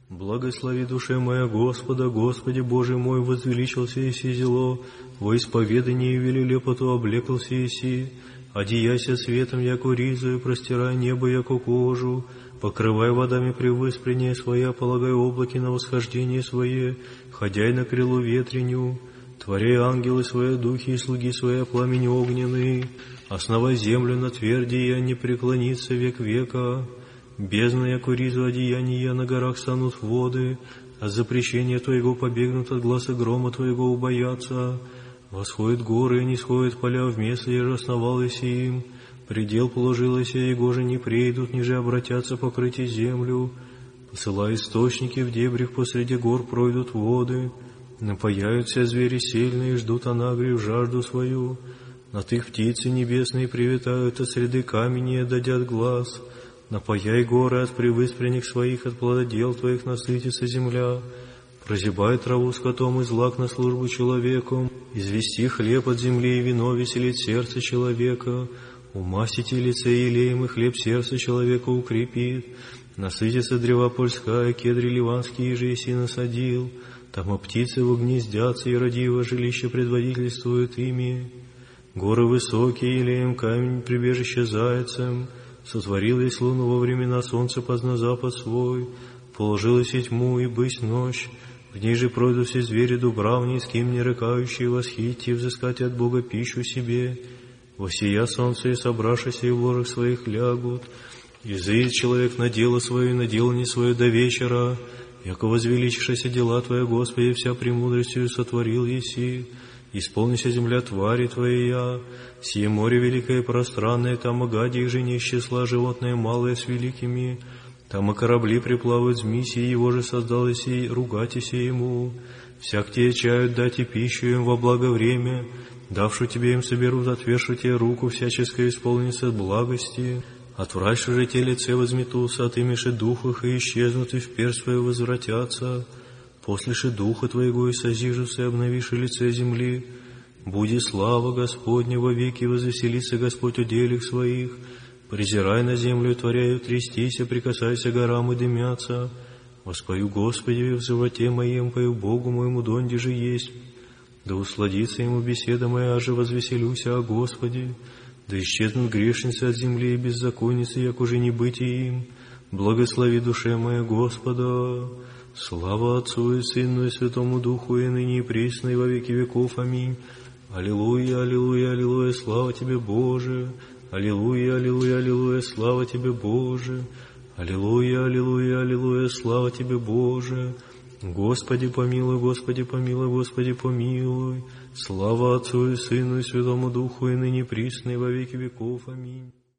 Благослови душе моя Господа, Господи Боже мой, возвеличился еси зело, во исповедании велелепоту облеклся еси, одеяйся светом, яко ризою, простирай небо, яко кожу, покрывай водами превыспрение своя, полагай облаки на восхождение свое, ходяй на крылу ветреню, творяй ангелы свои, духи и слуги свои, пламень огненный, основай землю на тверди, и не преклонится век века. Бездна, яко ризу одеяния, на горах станут воды, от запрещения Твоего побегнут, от гласа грома Твоего убоятся. Восходят горы, и не сходят поля в место, еже основалось им. Предел положилось, и его же не прейдут, ниже обратятся покрыть землю. Посылай источники в дебрях, посреди гор пройдут воды. Напаяются звери сильные, ждут анагрию жажду свою. Над их птицы небесные привитают, от среды камени дадят глаз. Напаяй горы от превыспренних своих, от плододел Твоих насытится земля. Прозябай траву скотом и злак на службу человеку. Извести хлеб от земли и вино веселит сердце человека. Умастите лице елеем, и хлеб сердце человека укрепит. Насытится древа польская, кедры ливанские же еси насадил. Там и птицы угнездятся, и родиво жилище предводительствует ими. Горы высокие, елеем камень, прибежище зайцем. Сотворил есть луну во времена солнца позна запад свой, положилась и тьму, и бысь ночь, в ней же пройдут все звери дубравни, с кем не рыкающие восхитьте, взыскать от Бога пищу себе. Восия солнце и собравшися и в ложах своих лягут, и заедет человек на дело свое, и на дело не свое до вечера, яко возвеличишься дела Твоя, Господи, вся премудростью сотворил еси. Исполнися земля твари Твоя, сие море великое и пространное, там и гади их же не из числа, животные малые с великими, там и корабли приплавают с миссии, его же создал еси, ругайтеся ему. Всяк тебе чают дать и пищу им во благо время, давшу тебе им соберут, отвершу тебе руку, всяческое исполнится благости. Отвращу же те лице возметутся, отымеши дух их и исчезнут, и в перст свое возвратятся. Послеши духа Твоего и созижутся, и обновишь лице земли. Буди слава Господня во веки, возвеселится Господь уделих своих. Презирай на землю, творяю, трястися, прикасайся горам и дымятся. Воспою Господи в животе моем, пою Богу моему, донде же есть. Да усладится ему беседа моя, аже возвеселюся о Господе. Да исчезнут грешницы от земли и беззаконницы, як уже не быть им. Благослови душе моя Господа. Слава Отцу и Сыну и Святому Духу, и ныне и присно, и во веки веков. Аминь. Аллилуйя, аллилуйя, аллилуйя, слава Тебе, Боже. Аллилуйя, аллилуйя, аллилуйя, слава Тебе, Боже. Аллилуйя, аллилуйя, аллилуйя, слава Тебе, Боже. Господи помилуй, Господи помилуй, Господи помилуй. Слава Отцу и Сыну и Святому Духу, и ныне и присно, и во веки веков. Аминь.